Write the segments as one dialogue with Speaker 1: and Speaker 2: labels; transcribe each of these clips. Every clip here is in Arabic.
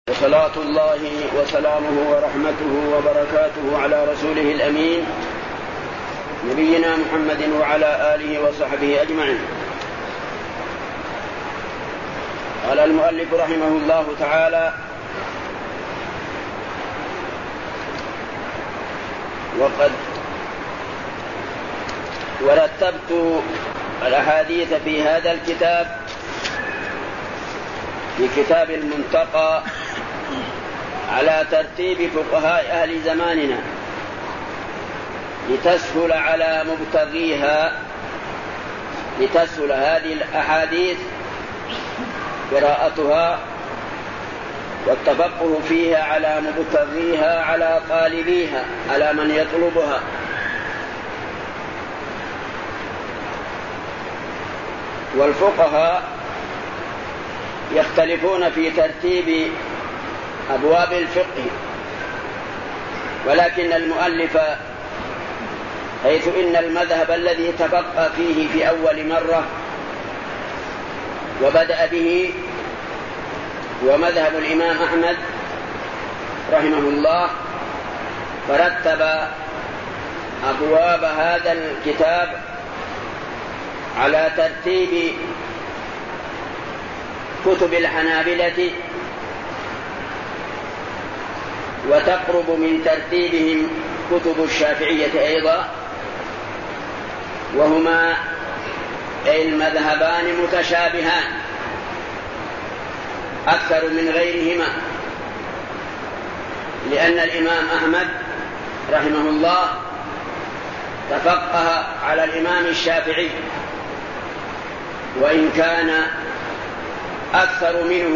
Speaker 1: وصلاة الله وسلامه ورحمته وبركاته على رسوله الأمين نبينا محمد وعلى آله وصحبه أجمعين. قال المؤلف رحمه الله تعالى: وقد ورتبت الأحاديث في هذا الكتاب في كتاب المنتقى على ترتيب فقهاء أهل زماننا لتسهل هذه الأحاديث قراءتها والتفقه فيها على مبتغيها، على طالبيها، على من يطلبها. والفقهاء يختلفون في ترتيب أبواب الفقه، ولكن المؤلف حيث إن المذهب الذي تفقه فيه في أول مرة وبدأ به هو مذهب الإمام أحمد رحمه الله، فرتب أبواب هذا الكتاب على ترتيب كتب الحنابلة، وتقرب من ترتيبهم كتب الشافعية أيضا، وهما المذهبان متشابهان أكثر من غيرهما، لأن الإمام أحمد رحمه الله تفقه على الإمام الشافعي، وإن كان أكثر منه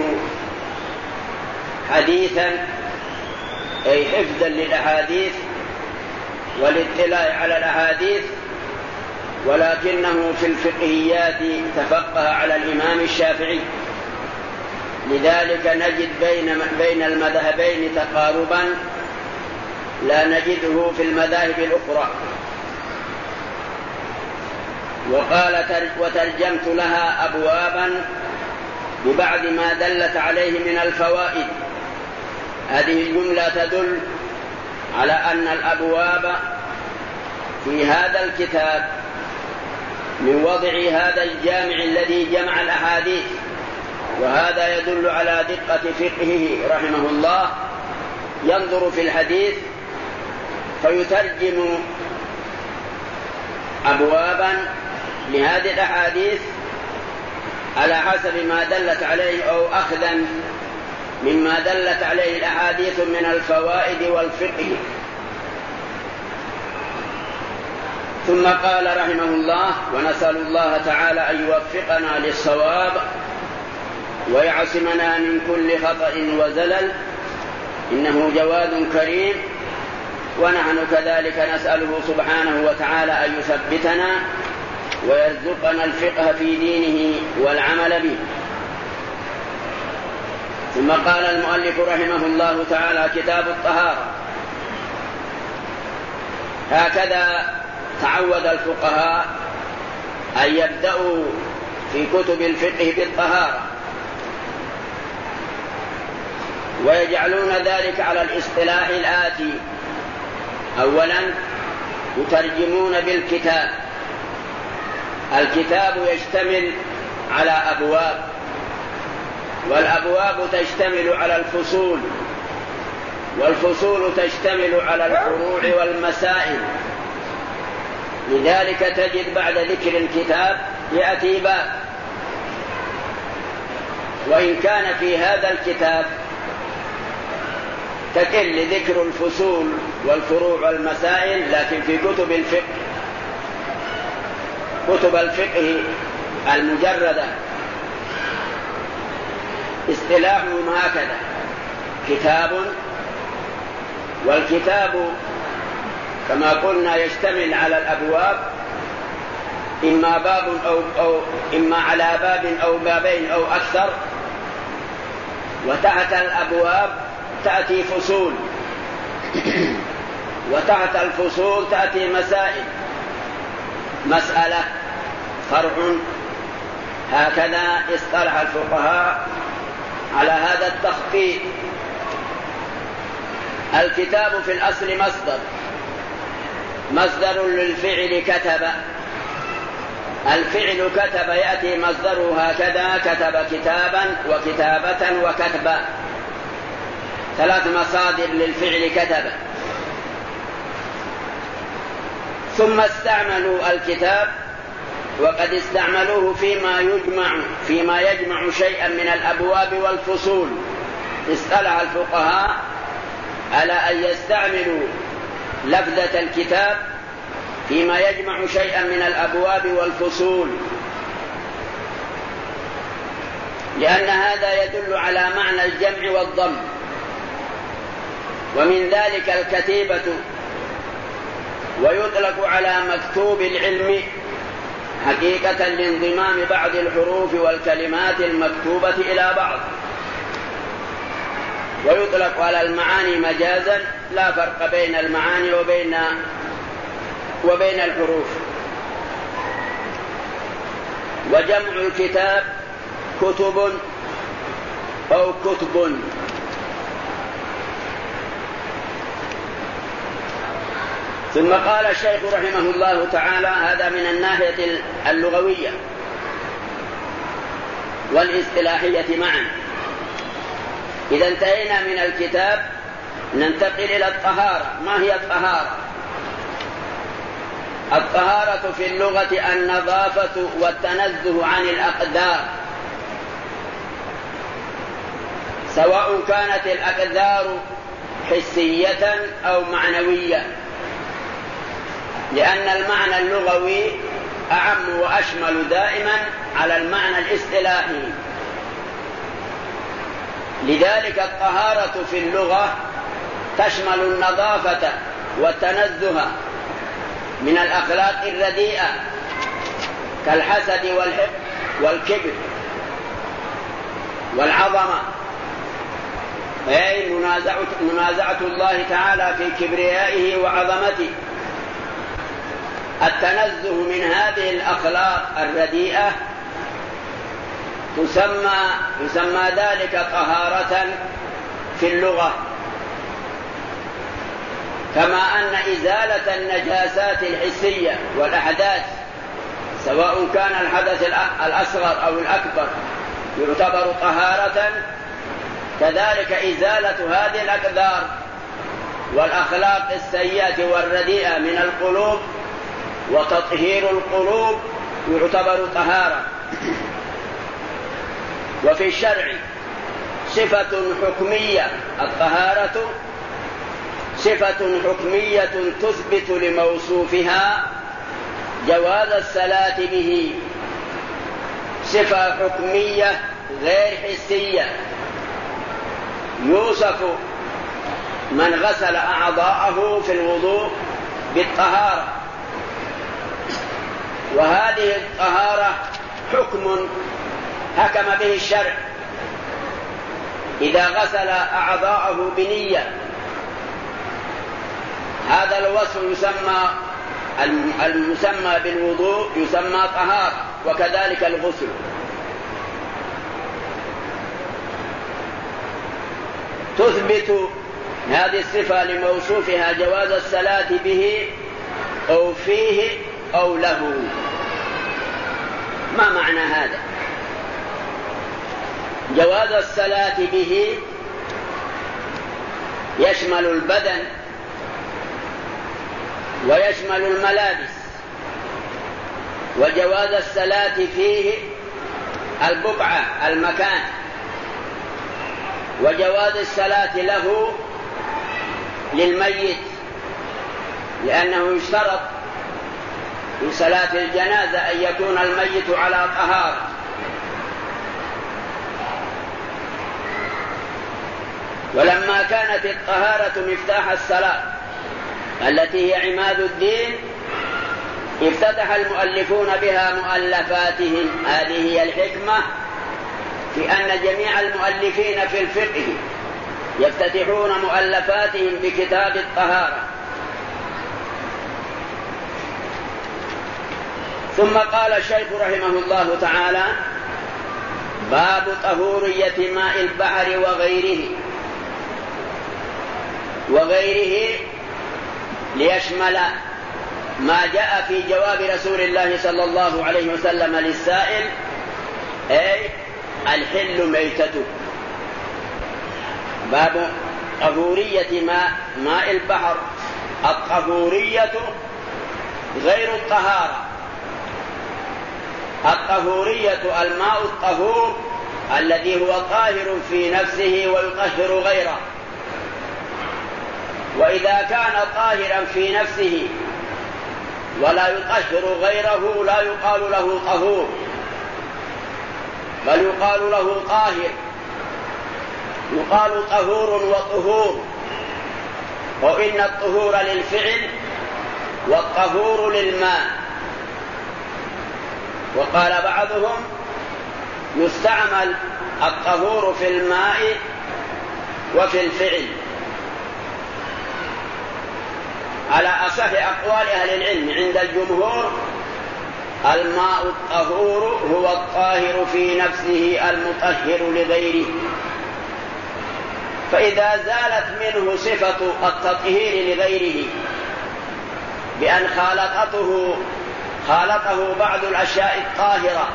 Speaker 1: حديثا أي حفظا للأحاديث والاطلاع على الأحاديث، ولكنه في الفقهيات تفقه على الإمام الشافعي. لذلك نجد بين المذهبين تقاربا لا نجده في المذاهب الأخرى. وقال: وترجمت لها أبوابا ببعض ما دلت عليه من الفوائد. هذه الجملة تدل على أن الأبواب في هذا الكتاب من وضع هذا الجامع الذي جمع الأحاديث، وهذا يدل على دقة فقهه رحمه الله. ينظر في الحديث فيترجم أبوابا لهذه الأحاديث على حسب ما دلت عليه، أو أخذا مما دلت عليه الأحاديث من الفوائد والفقه. ثم قال رحمه الله: ونسأل الله تعالى أن يوفقنا للصواب ويعصمنا من كل خطأ وزلل، إنه جواد كريم. ونحن كذلك نسأله سبحانه وتعالى أن يثبتنا ويرزقنا الفقه في دينه والعمل به. ثم قال المؤلف رحمه الله تعالى: كتاب الطهارة. هكذا تعود الفقهاء أن يبدأوا في كتب الفقه بالطهارة، ويجعلون ذلك على الاصطلاح الآتي: أولا يترجمون بالكتاب. الكتاب يشتمل على أبواب، والأبواب تشتمل على الفصول، والفصول تشتمل على الفروع والمسائل. لذلك تجد بعد ذكر الكتاب يأتي باب، وإن كان في هذا الكتاب تقل ذكر الفصول والفروع والمسائل، لكن في كتب الفقه المجردة اصطلاحهم هكذا: كتاب. والكتاب كما قلنا يشتمل على الأبواب، إما باب أو إما على باب أو بابين أو أكثر، وتحت الأبواب تأتي فصول، وتحت الفصول تأتي مسائل، مسألة، فرع. هكذا اصطلح الفقهاء على هذا التخطيط الكتاب في الأصل مصدر للفعل كتب. الفعل كتب يأتي مصدره هكذا: كتب كتابا وكتابة وكتبا، 3 مصادر للفعل كتب. ثم استعملوا الكتاب، وقد استعملوه فيما يجمع شيئا من الأبواب والفصول. اصطلح الفقهاء على أن يستعملوا لفظة الكتاب فيما يجمع شيئا من الأبواب والفصول، لأن هذا يدل على معنى الجمع والضم. ومن ذلك الكتيبة، ويطلق على مكتوب العلم حقيقة لانضمام بعض الحروف والكلمات المكتوبة إلى بعض، ويطلق على المعاني مجازا، لا فرق بين المعاني وبين الحروف. وجمع الكتاب كتب أو كتب. ثم قال الشيخ رحمه الله تعالى: هذا من الناحية اللغوية والاصطلاحية معا. إذا انتهينا من الكتاب ننتقل إلى الطهارة. ما هي الطهارة؟ الطهارة في اللغة النظافة والتنزه عن الأقدار، سواء كانت الأقدار حسية أو معنوية، لأن المعنى اللغوي أعم وأشمل دائما على المعنى الاصطلاحي. لذلك الطهارة في اللغة تشمل النظافة والتنزه من الأخلاق الرديئة كالحسد والحقد والكبر والعظمة، أي منازعة الله تعالى في كبريائه وعظمته. التنزه من هذه الأخلاق الرديئة يسمى ذلك طهارة في اللغة، كما أن إزالة النجاسات الحسية والأحداث سواء كان الحدث الأصغر أو الأكبر يعتبر طهارة، كذلك إزالة هذه الأقدار والأخلاق السيئة والرديئة من القلوب وتطهير القلوب يعتبر طهارة. وفي الشرع صفة حكمية، الطهارة صفة حكمية تثبت لموصوفها جواز الصلاة به، صفة حكمية غير حسية، يوصف من غسل أعضاءه في الوضوء بالطهارة. وهذه الطهارة حكم حكم به الشرع إذا غسل أعضاءه بنية. هذا الوصف المسمى بالوضوء يسمى طهارة، وكذلك الغسل. تثبت هذه الصفة لموصوفها جواز الصلاة به أو فيه أو له. ما معنى هذا؟ جواز الصلاة به يشمل البدن ويشمل الملابس، وجواز الصلاة فيه البقعة المكان، وجواز الصلاة له للميت، لأنه يشترط في صلاة الجنازة أن يكون الميت على طهارة. ولما كانت الطهارة مفتاح الصلاة التي هي عماد الدين افتتح المؤلفون بها مؤلفاتهم. هذه هي الحكمة في أن جميع المؤلفين في الفقه يفتتحون مؤلفاتهم بكتاب الطهارة. ثم قال الشيخ رحمه الله تعالى: باب طهورية ماء البحر وغيره. وغيره ليشمل ما جاء في جواب رسول الله صلى الله عليه وسلم للسائل، أي الحل ميتته. باب طهورية ماء البحر. الطهورية غير الطهارة. الطهورية الماء الطهور الذي هو طاهر في نفسه ويطهر غيره، وإذا كان طاهرا في نفسه ولا يطهر غيره لا يقال له طهور، بل يقال له طاهر. يقال طهور وطهور، وإن الطهور للفعل والطهور للماء. وقال بعضهم يستعمل الطهور في الماء وفي الفعل. على أصح أقوال أهل العلم عند الجمهور الماء الطهور هو الطاهر في نفسه المطهر لغيره، فإذا زالت منه صفة التطهير لغيره بأن خالطه بعض الأشياء الطاهرة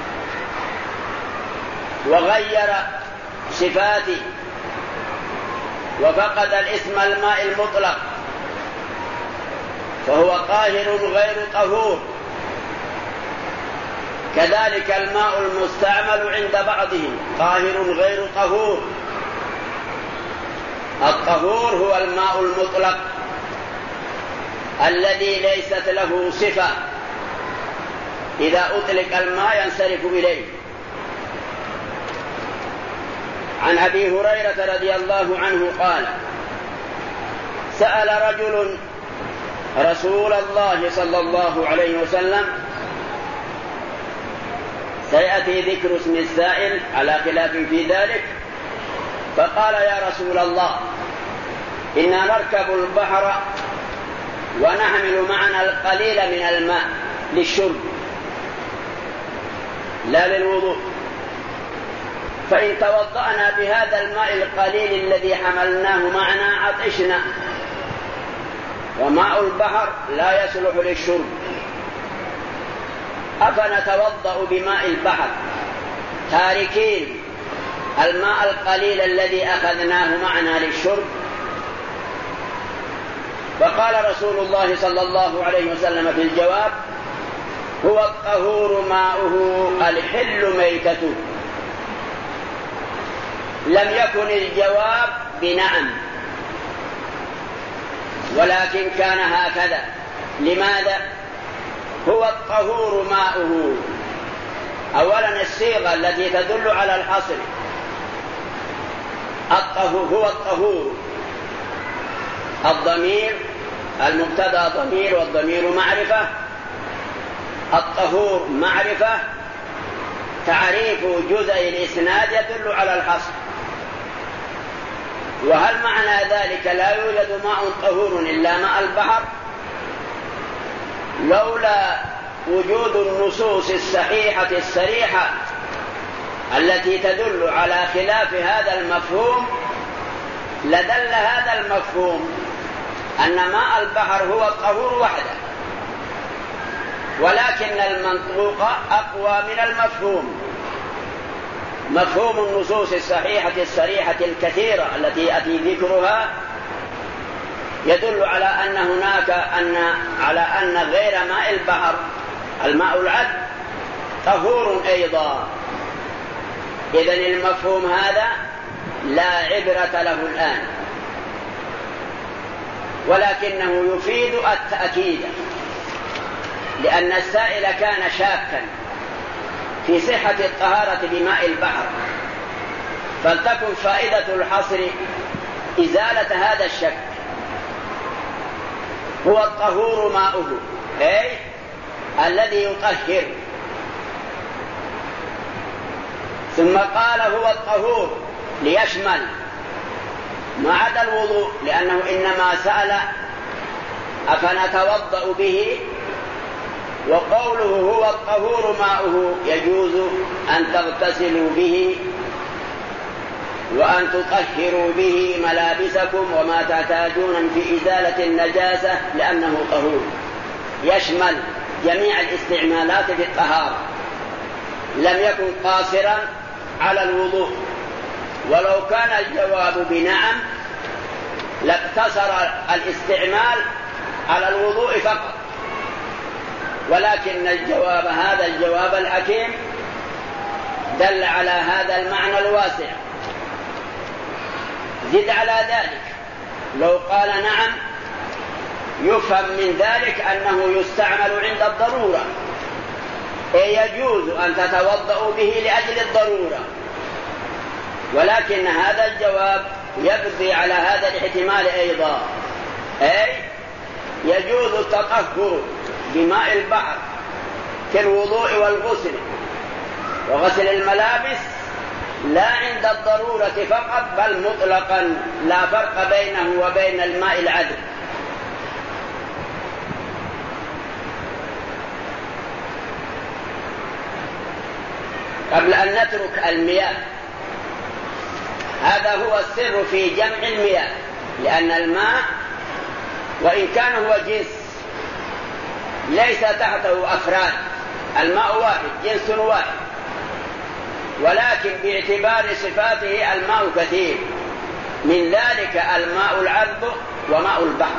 Speaker 1: وغير صفاته وفقد الاسم الماء المطلق فهو طاهر غير طهور. كذلك الماء المستعمل عند بعضهم طاهر غير طهور. الطهور هو الماء المطلق الذي ليست له صفة، إذا أطلق الماء ينصرف إليه. عن أبي هريرة رضي الله عنه قال: سأل رجل رسول الله صلى الله عليه وسلم، سيأتي ذكر اسم السائل على خلاف في ذلك، فقال: يا رسول الله، إنا نركب البحر ونحمل معنا القليل من الماء للشرب لا للوضوء، فإن توضأنا بهذا الماء القليل الذي حملناه معنا عطشنا، وماء البحر لا يصلح للشرب، أفنتوضأ بماء البحر تاركين الماء القليل الذي أخذناه معنا للشرب؟ فقال رسول الله صلى الله عليه وسلم في الجواب: هو الطهور ماؤه الحل ميتته. لم يكن الجواب بنعم، ولكن كان هكذا. لماذا؟ هو الطهور ماؤه. أولا الصيغة التي تدل على الحصر، هو الطهور، الضمير المبتدأ ضمير والضمير معرفة، الطهور معرفة، تعريف جزء الإسناد يدل على الحصر. وهل معنى ذلك لا يوجد ماء طهور إلا ماء البحر؟ لولا وجود النصوص الصحيحة الصريحة التي تدل على خلاف هذا المفهوم لدل هذا المفهوم أن ماء البحر هو الطهور وحده، ولكن المنطوق أقوى من المفهوم. مفهوم النصوص الصحيحة الصريحة الكثيرة التي يأتي ذكرها يدل على أن على أن غير ماء البحر الماء العذب طهور أيضا. إذن المفهوم هذا لا عبرة له الآن، ولكنه يفيد التأكيد، لأن السائل كان شاكا في صحة الطهارة بماء البحر، فلتكن فائدة الحصر إزالة هذا الشك. هو الطهور ماؤه، أي الذي يطهر. ثم قال هو الطهور ليشمل ما عدا الوضوء، لأنه إنما سأل أفنتوضأ به، وقوله هو الطهور ماؤه يجوز أن تغتسلوا به وأن تطهروا به ملابسكم وما تحتاجون في إزالة النجاسة لأنه طهور، يشمل جميع الاستعمالات في الطهارة، لم يكن قاصرا على الوضوء. ولو كان الجواب بنعم لاقتصر الاستعمال على الوضوء فقط، ولكن الجواب هذا الجواب الحكيم دل على هذا المعنى الواسع. زد على ذلك لو قال نعم يفهم من ذلك أنه يستعمل عند الضرورة، أي يجوز أن تتوضأ به لأجل الضرورة، ولكن هذا الجواب يقضي على هذا الاحتمال أيضا، أي يجوز التطهر بماء البحر في الوضوء والغسل وغسل الملابس لا عند الضرورة فقط بل مطلقا، لا فرق بينه وبين الماء العذب. قبل أن نترك المياه، هذا هو السر في جمع المياه، لأن الماء وإن كان هو جنس ليس تحته أفراد، الماء واحد جنس واحد، ولكن باعتبار صفاته الماء كثير، من ذلك الماء العذب وماء البحر.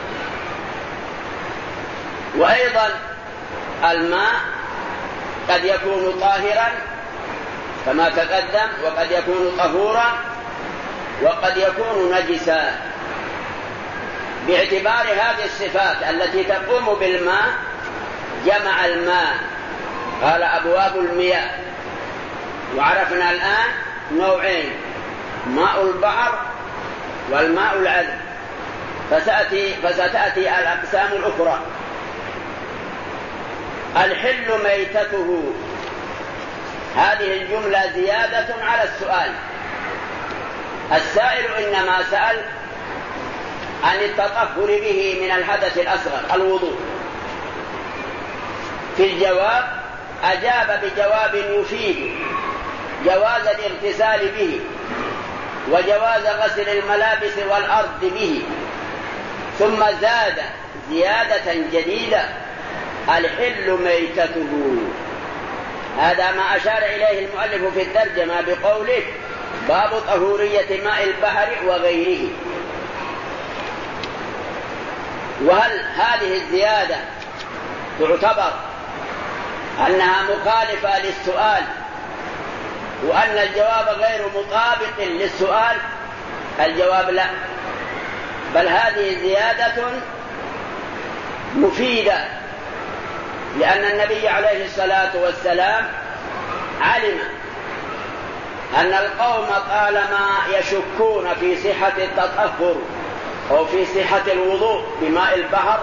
Speaker 1: وأيضا الماء قد يكون طاهرا كما تقدم، وقد يكون طهورا، وقد يكون نجسا، باعتبار هذه الصفات التي تقوم بالماء جمع الماء، قال أبواب المياه. وعرفنا الآن نوعين، ماء البحر والماء العذب، فستأتي الأقسام الأخرى. الحل ميتته، هذه الجملة زيادة على السؤال. السائل إنما سأل عن التطهر به من الحدث الأصغر الوضوء، في الجواب أجاب بجواب يفيد جواز الاغتسال به وجواز غسل الملابس والأرض به، ثم زاد زيادة جديدة الحل ميتته. هذا ما أشار إليه المؤلف في الترجمة بقوله باب طهورية ماء البحر وغيره. وهل هذه الزيادة تعتبر أنها مخالفة للسؤال وأن الجواب غير مطابق للسؤال؟ الجواب لا، بل هذه زيادة مفيدة، لأن النبي عليه الصلاة والسلام علم أن القوم طالما يشكون في صحة التطهر أو في صحة الوضوء بماء البحر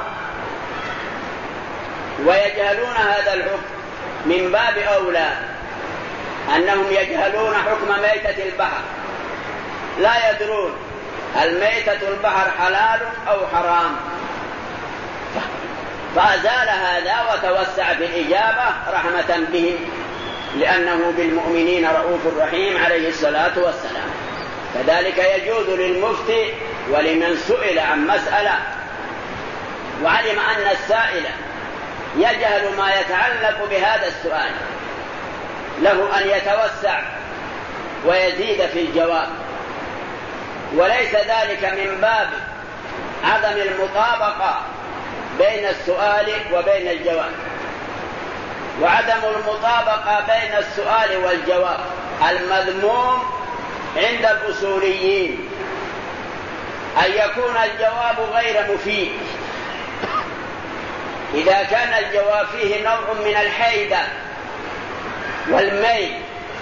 Speaker 1: ويجهلون هذا الحكم، من باب أولى أنهم يجهلون حكم ميتة البحر، لا يدرون هل ميتة البحر حلال أو حرام، فأزال هذا وتوسع في الإجابة رحمة بهم، لأنه بالمؤمنين رؤوف رحيم عليه الصلاة والسلام. كذلك يجوز للمفتي ولمن سئل عن مسألة وعلم أن السائل يجهل ما يتعلق بهذا السؤال، له أن يتوسع ويزيد في الجواب، وليس ذلك من باب عدم المطابقة بين السؤال وبين الجواب. وعدم المطابقة بين السؤال والجواب المذموم عند الأصوليين أن يكون الجواب غير مفيد، إذا كان الجواب فيه نوع من الحيدة والميل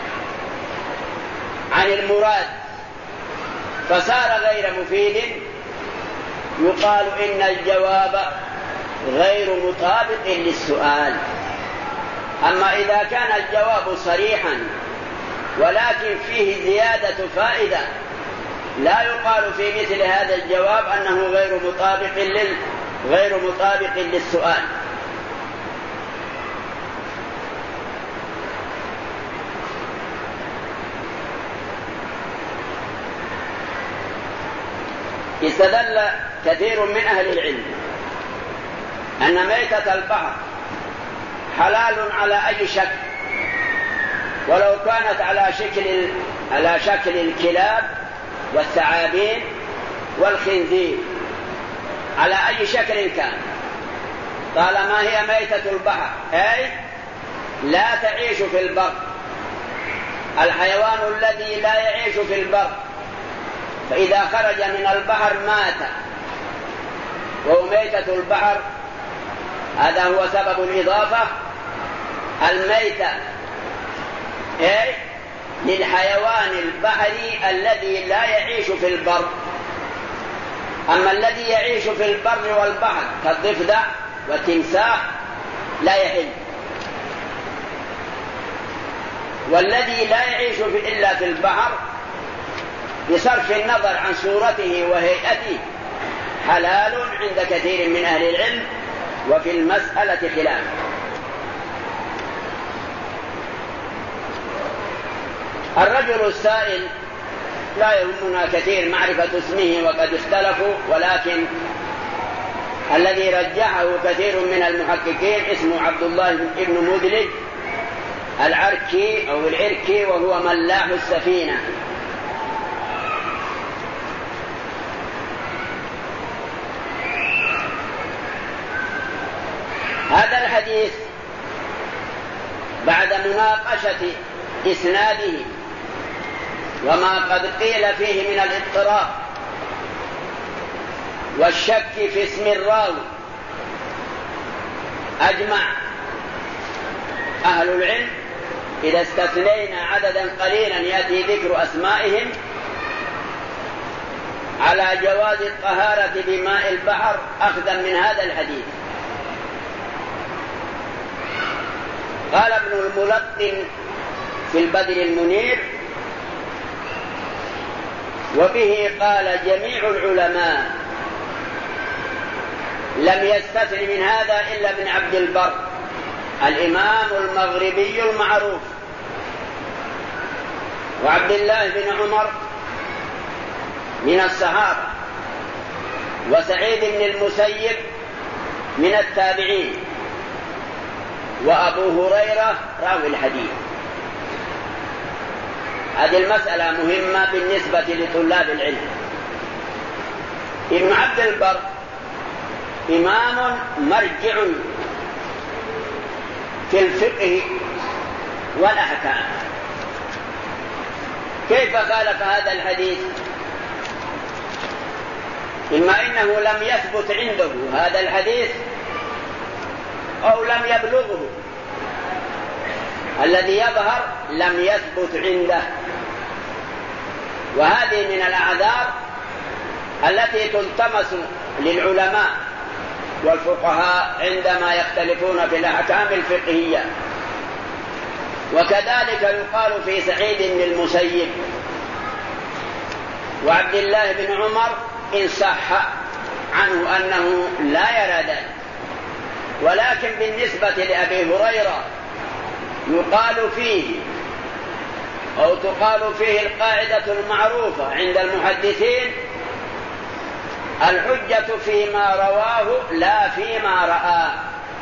Speaker 1: عن المراد فصار غير مفيد، يقال إن الجواب غير مطابق للسؤال. أما إذا كان الجواب صريحا ولكن فيه زيادة فائدة، لا يقال في مثل هذا الجواب أنه غير مطابق للسؤال. استدل كثير من أهل العلم أن ميتة البحر حلال على أي شكل، ولو كانت على شكل الكلاب والثعابين والخنزير، على أي شكل كان، طالما هي ميتة البحر، أي لا تعيش في البر. الحيوان الذي لا يعيش في البر فإذا خرج من البحر مات وهو ميتة البحر، هذا هو سبب الإضافة. الميتة أي للحيوان البحري الذي لا يعيش في البر. أما الذي يعيش في البر والبحر كالضفدع والتمساح لا يحل. والذي لا يعيش إلا في البحر بصرف النظر عن صورته وهيئته حلال عند كثير من أهل العلم، وفي المسألة خلاف. الرجل السائل لا يهمنا كثير معرفة اسمه وقد اختلفوا، ولكن الذي رجحه كثير من المحققين اسمه عبد الله بن مدلج العركي أو العركي، وهو ملاح السفينة. هذا الحديث بعد مناقشة إسناده وما قد قيل فيه من الاضطراب والشك في اسم الراوي، أجمع أهل العلم إذا استثنينا عددا قليلا يأتي ذكر أسمائهم على جواز الطهارة بماء البحر أخذا من هذا الحديث. قال ابن الملقن في البدر المنير: وبه قال جميع العلماء، لم يستثن من هذا إلا ابن عبد البر الإمام المغربي المعروف، وعبد الله بن عمر من الصحابة، وسعيد بن المسيب من التابعين، وأبو هريرة راوي الحديث. هذه المسألة مهمة بالنسبة لطلاب العلم. ابن عبد البر إمام مرجع في الفقه والأحكام. كيف خالف هذا الحديث؟ إما إنه لم يثبت عنده هذا الحديث أو لم يبلغه. الذي يظهر لم يثبت عنده، وهذه من الأعذار التي تلتمس للعلماء والفقهاء عندما يختلفون في الأحكام الفقهية. وكذلك يقال في سعيد بن المسيب وعبد الله بن عمر إن صح عنه أنه لا يرى ذلك. ولكن بالنسبة لأبي هريرة يقال فيه أو تقال فيه القاعدة المعروفة عند المحدثين: الحجة فيما رواه لا فيما رآه.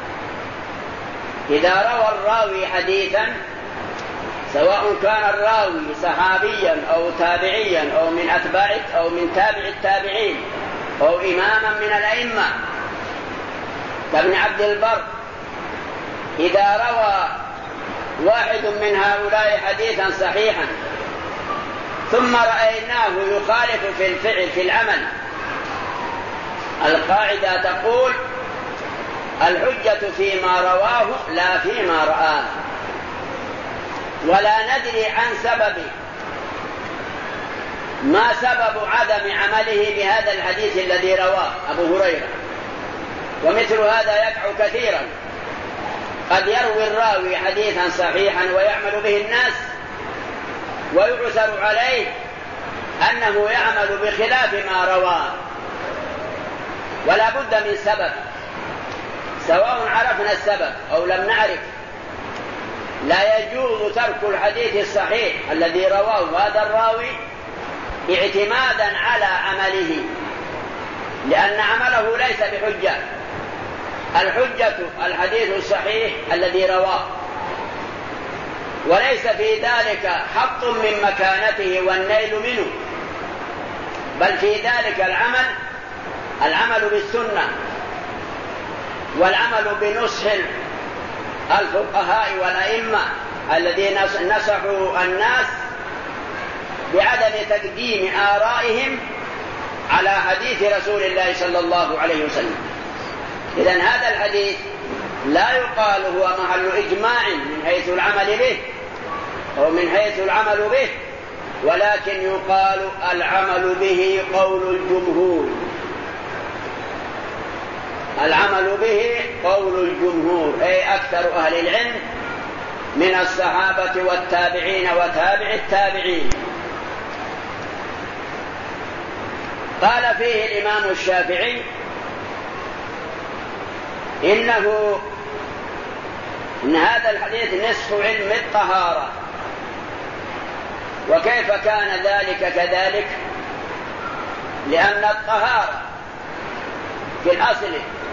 Speaker 1: إذا روى الراوي حديثا، سواء كان الراوي صحابيا أو تابعيا أو من أتباع أو من تابع التابعين أو إماما من الأئمة كابن عبد البر، إذا روى واحد من هؤلاء حديثا صحيحا ثم رأيناه يخالف في الفعل في العمل، القاعدة تقول: الحجة فيما رواه لا فيما رآه. ولا ندري عن سبب ما سبب عدم عمله بهذا الحديث الذي رواه أبو هريرة. ومثل هذا يقع كثيرا، قد يروي الراوي حديثا صحيحا ويعمل به الناس، ويعثر عليه أنه يعمل بخلاف ما رواه، ولا بد من سبب، سواء عرفنا السبب أو لم نعرف. لا يجوز ترك الحديث الصحيح الذي رواه هذا الراوي اعتمادا على عمله لأن عمله ليس بحجة. الحجة الحديث الصحيح الذي رواه، وليس في ذلك حط من مكانته والنيل منه، بل في ذلك العمل بالسنة والعمل بنصح الفقهاء والأئمة الذين نصحوا الناس بعدم تقديم آرائهم على حديث رسول الله صلى الله عليه وسلم. إذن هذا الحديث لا يقال هو محل إجماع من حيث العمل به أو من حيث العمل به، ولكن يقال العمل به قول الجمهور. العمل به قول الجمهور، أي أكثر أهل العلم من الصحابة والتابعين وتابع التابعين. قال فيه الإمام الشافعي إن هذا الحديث نصف علم الطهارة. وكيف كان ذلك كذلك؟ لأن الطهارة في الأصل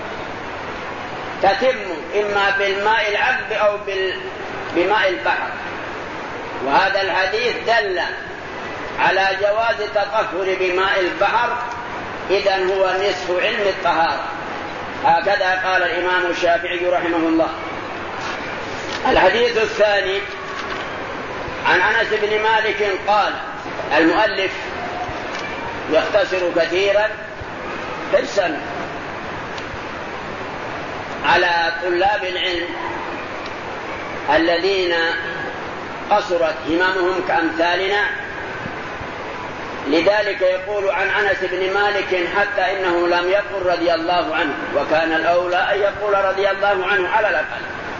Speaker 1: تتم إما بالماء العذب أو بماء البحر، وهذا الحديث دل على جواز التطهر بماء البحر، إذن هو نصف علم الطهارة. هكذا قال الإمام الشافعي رحمه الله. الحديث الثاني عن أنس بن مالك قال، المؤلف يختصر كثيرا حرصا على طلاب العلم الذين قصرت هممهم كأمثالنا، لذلك يقول عن أنس بن مالك حتى إنه لم يقل رضي الله عنه، وكان الأولى أن يقول رضي الله عنه على الأقل.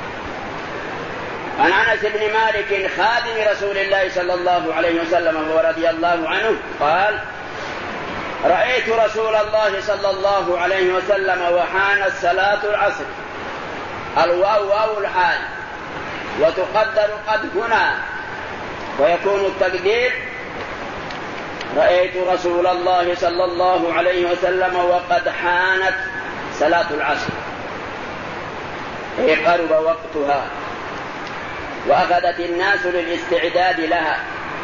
Speaker 1: عن أنس بن مالك خادم رسول الله صلى الله عليه وسلم ورضي الله عنه قال: رأيت رسول الله صلى الله عليه وسلم وحانت صلاة العصر. الواو واو الحال، وتقدر قد هنا، ويكون التقدير رأيت رسول الله صلى الله عليه وسلم وقد حانت صلاة العصر، أي قرب وقتها، وأخذت الناس للاستعداد لها،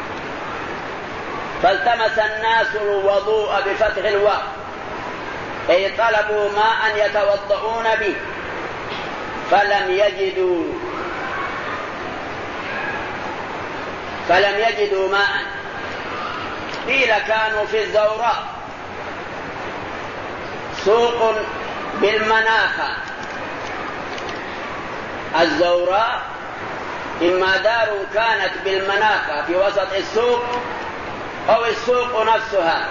Speaker 1: فالتمس الناس الوضوء بفتح الواو، أي طلبوا ماء يتوضؤون به فلم يجدوا ماء. قيل كانوا في الزوراء، سوق بالمناخة. الزوراء إما دار كانت بالمناخة في وسط السوق، أو السوق نفسها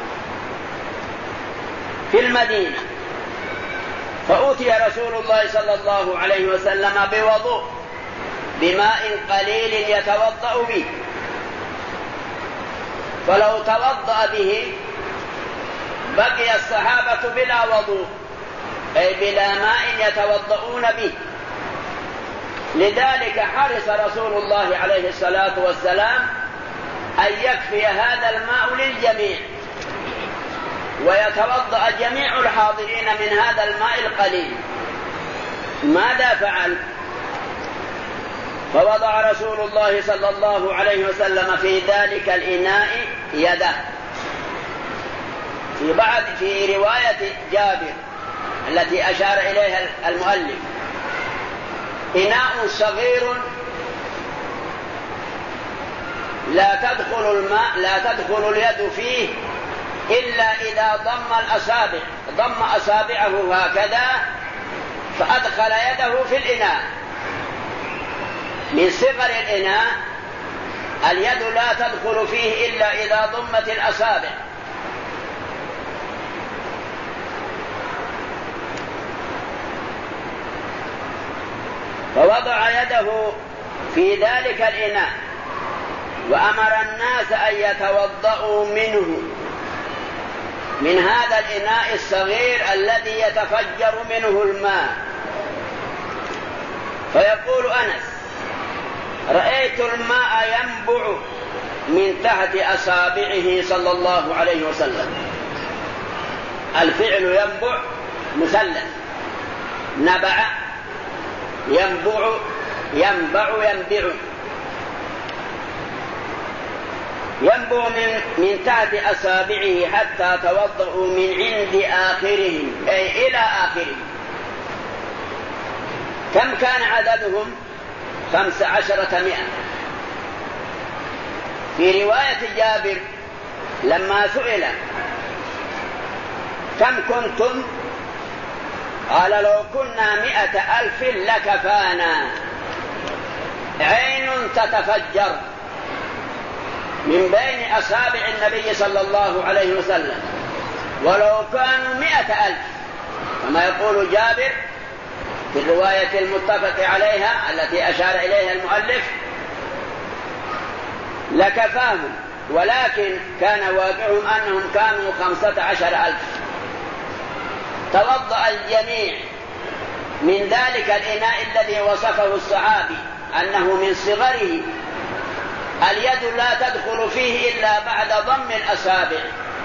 Speaker 1: في المدينة. فأتي رسول الله صلى الله عليه وسلم بوضوء بماء قليل يتوضأ به، فلو توضأ به بقي الصحابة بلا وضوء، أي بلا ماء يتوضؤون به. لذلك حرص رسول الله عليه الصلاة والسلام أن يكفي هذا الماء للجميع، ويتوضأ جميع الحاضرين من هذا الماء القليل. ماذا فعل؟ فوضع رسول الله صلى الله عليه وسلم في ذلك الإناء يده. في رواية جابر التي أشار إليها المؤلف، إناء صغير لا تدخل اليد فيه إلا إذا ضم أصابعه هكذا فأدخل يده في الإناء. من صغر الإناء اليد لا تدخل فيه إلا إذا ضمت الأصابع. فوضع يده في ذلك الإناء وأمر الناس أن يتوضؤوا منه، من هذا الإناء الصغير الذي يتفجر منه الماء. فيقول أنس: رأيت الماء ينبع من تحت أصابعه صلى الله عليه وسلم. الفعل ينبع مثلث، نبع ينبع ينبع ينبع. ينبع من تحت أصابعه حتى توضأوا من عند آخرهم، أي إلى آخرهم. كم كان عددهم؟ 1500. في رواية جابر لما سئل كم كنتم قال لو كنا 100,000 لكفانا. عين تتفجر من بين أصابع النبي صلى الله عليه وسلم، ولو كانوا 100,000 كما يقول جابر في الرواية المتفق عليها التي أشار إليها المؤلف لكفاهم، ولكن كان واقعهم أنهم كانوا 15,000. توضأ الجميع من ذلك الإناء الذي وصفه الصحابي أنه من صغره اليد لا تدخل فيه إلا بعد ضم الأصابع.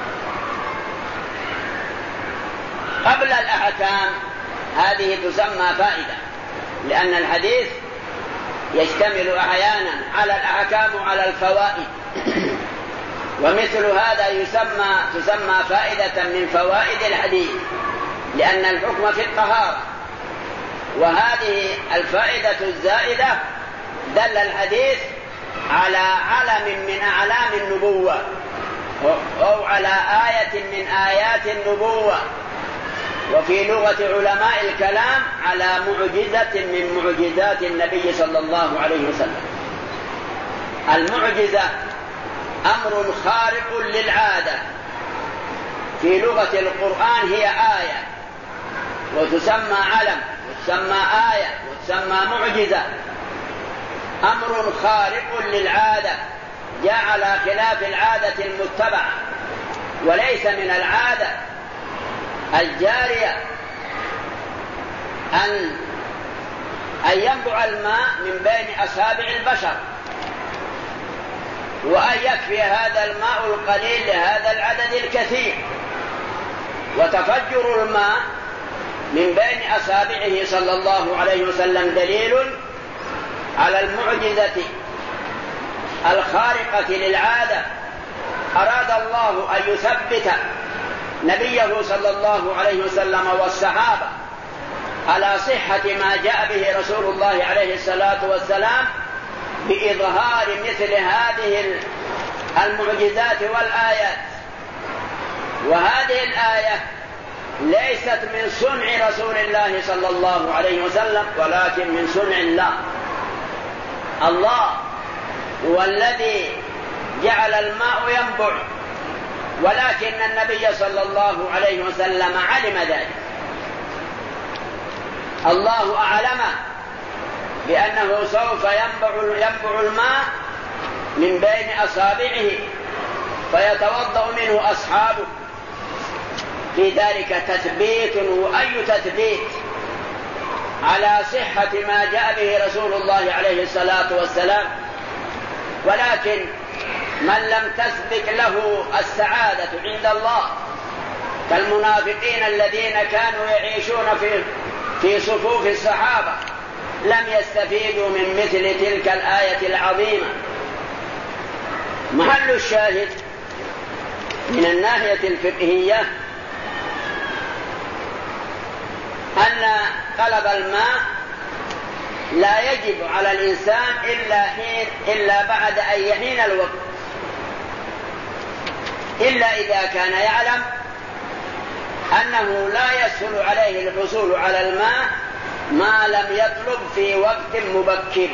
Speaker 1: قبل الأحكام هذه تسمى فائدة، لأن الحديث يشتمل أحيانا على الأحكام وعلى الفوائد، ومثل هذا تسمى فائدة من فوائد الحديث، لأن الحكم في الطهارة. وهذه الفائدة الزائدة دل الحديث على علم من أعلام النبوة أو على آية من آيات النبوة، وفي لغة علماء الكلام على معجزة من معجزات النبي صلى الله عليه وسلم. المعجزة أمر خارق للعادة، في لغة القرآن هي آية وتسمى علم وتسمى آية وتسمى معجزة. أمر خارق للعادة جاء على خلاف العادة المتبعة، وليس من العادة الجارية أن ينبع الماء من بين أصابع البشر، وأن يكفي هذا الماء القليل لهذا العدد الكثير. وتفجر الماء من بين أصابعه صلى الله عليه وسلم دليل على المعجزة الخارقة للعادة. أراد الله أن يثبت نبيه صلى الله عليه وسلم والصحابة على صحة ما جاء به رسول الله عليه الصلاة والسلام بإظهار مثل هذه المعجزات والآيات. وهذه الآية ليست من صنع رسول الله صلى الله عليه وسلم، ولكن من صنع الله. الله هو الذي جعل الماء ينبع، ولكن النبي صلى الله عليه وسلم علم ذلك. الله أعلمه بأنه سوف ينبع الماء من بين أصابعه فيتوضأ منه أصحابه. في ذلك تثبيت، وأي تثبيت على صحة ما جاء به رسول الله عليه الصلاة والسلام. ولكن من لم تسبق له السعادة عند الله كالمنافقين الذين كانوا يعيشون في صفوف الصحابة لم يستفيدوا من مثل تلك الآية العظيمة. محل الشاهد من الناحية الفقهية أن طلب الماء لا يجب على الإنسان إلا بعد أن يحين الوقت، إلا إذا كان يعلم أنه لا يسهل عليه الحصول على الماء ما لم يطلب في وقت مبكر،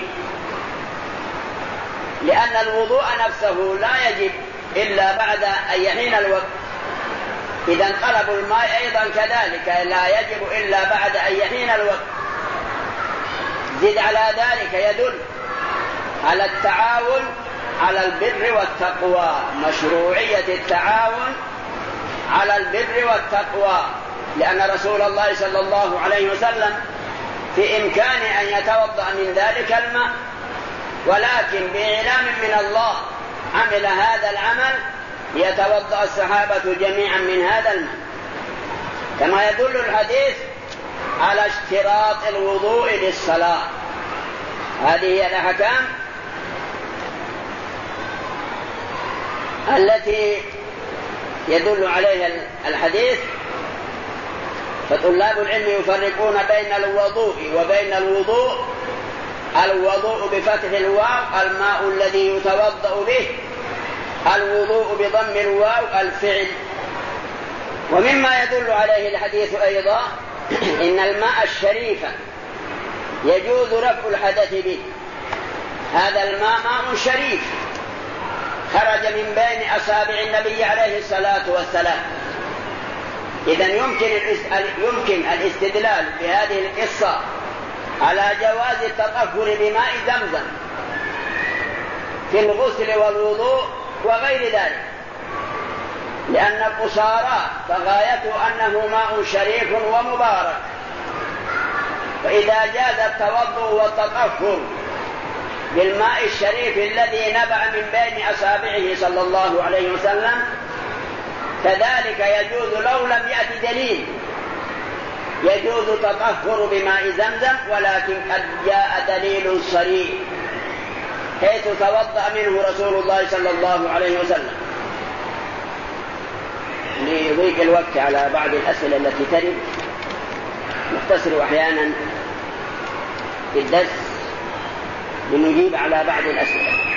Speaker 1: لأن الوضوء نفسه لا يجب إلا بعد أن يحين الوقت. إذا طلب الماء أيضا كذلك لا يجب إلا بعد أن يحين الوقت. زد على ذلك يدل على التعاون على البر والتقوى، مشروعية التعاون على البر والتقوى، لأن رسول الله صلى الله عليه وسلم في إمكانه أن يتوضأ من ذلك الماء، ولكن بإعلام من الله عمل هذا العمل ليتوضأ الصحابة جميعا من هذا الماء. كما يدل الحديث على اشتراط الوضوء للصلاة. هذه هي الأحكام التي يدل عليها الحديث. فطلاب العلم يفرقون بين الوضوء وبين الوضوء. الوضوء بفتح الواو الماء الذي يتوضأ به، الوضوء بضم الواو الفعل. ومما يدل عليه الحديث أيضا إن الماء الشريف يجوز رفع الحدث به. هذا الماء ماء شريف خرج من بين أصابع النبي عليه الصلاة والسلام. إذن يمكن الاستدلال بهذه القصة على جواز التطهر بماء زمزم في الغسل والوضوء وغير ذلك، لأن القصارى فغايته أنه ماء شريف ومبارك. فإذا جاز التوضؤ والتطهر بالماء الشريف الذي نبع من بين أصابعه صلى الله عليه وسلم، كذلك يجوز لو لم يأتي دليل يجوز تطهر بماء زمزم، ولكن قد جاء دليل صريح حيث توضأ منه رسول الله صلى الله عليه وسلم. ليضيق الوقت على بعض الأسئلة التي ترد نختصر أحيانا في الدرس لنجيب على بعض الأسئلة.